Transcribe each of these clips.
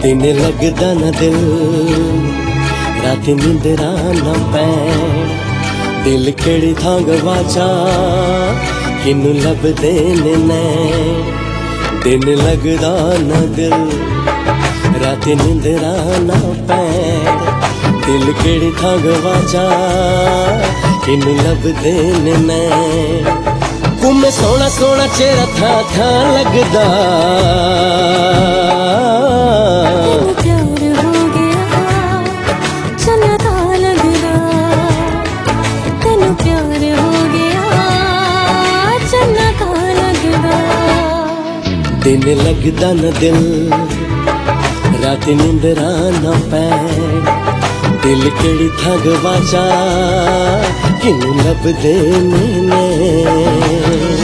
दिन लगदा न दिल रात नींदरा न पैण दिल केड़ी थां गवाचा किनू लभदे ने नैण दिन लगदा न दिल रात नींदरा न पैण दिल केड़ी थां गवाचा किनू लभदे ने नैण कुम सोना सोना चेहरा था था लगदा दिन लगदा न दिल रात नींदरा न पैण दिल केड़ी थां गवाचा किनू लभदे ने नैण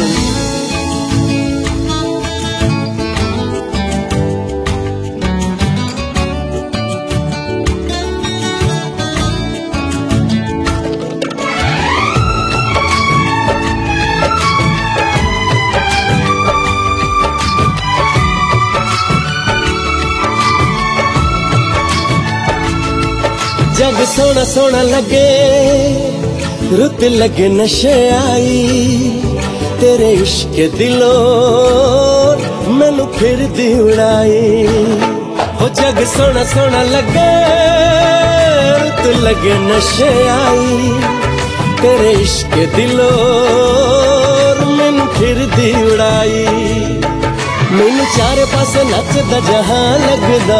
जग सोना सोना लगे रुत लगे नशे आई तेरे इश्क दिलो मैनू फिर दी उड़ाई हो जग सोना सोना लगे रुत लगे नशे आई तेरे इश्क दिलो मैनू फिर दी उड़ाई मैनू चारे पासे नचदा जहां लगदा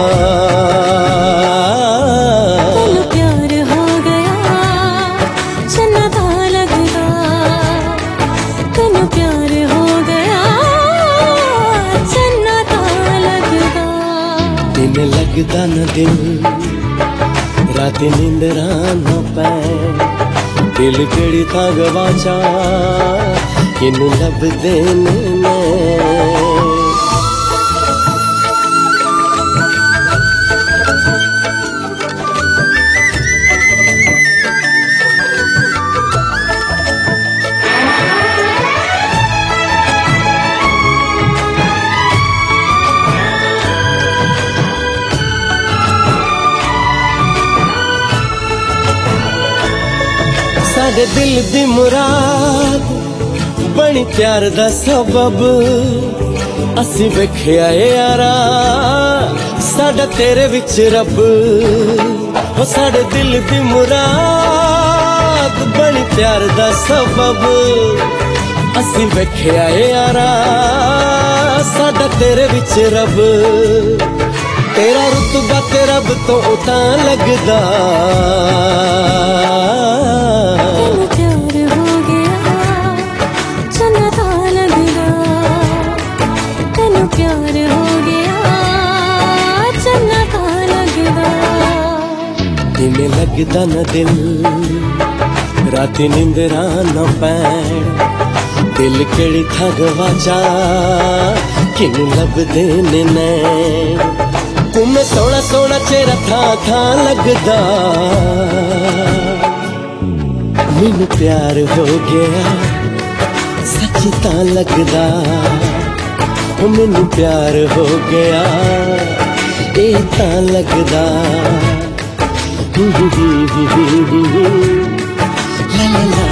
दिन लगदा न दिल रात नींदरा न पैण दिल केड़ी थां गवाचा किनू लभदे ने नैण साडे दिल दी मुराद बनी प्यार दा सबब असी वेखिया यारा साडा तेरे विच रब हो साडे दिल दी मुराद बनी प्यार दा सबब असी वेखिया यारा साडा तेरे विच रब तेरा रुतबा ते रब तो उतां लगदा दिन लगदा न दिल रात नींदरा न पैण दिल केड़ी थां गवाचा किनू लभदे ने नैण कुम सोना सोना चेहरा था था लगदा मैनू प्यार हो गया सच तां लगदा मैनू प्यार हो गया ए तां लगदा la la la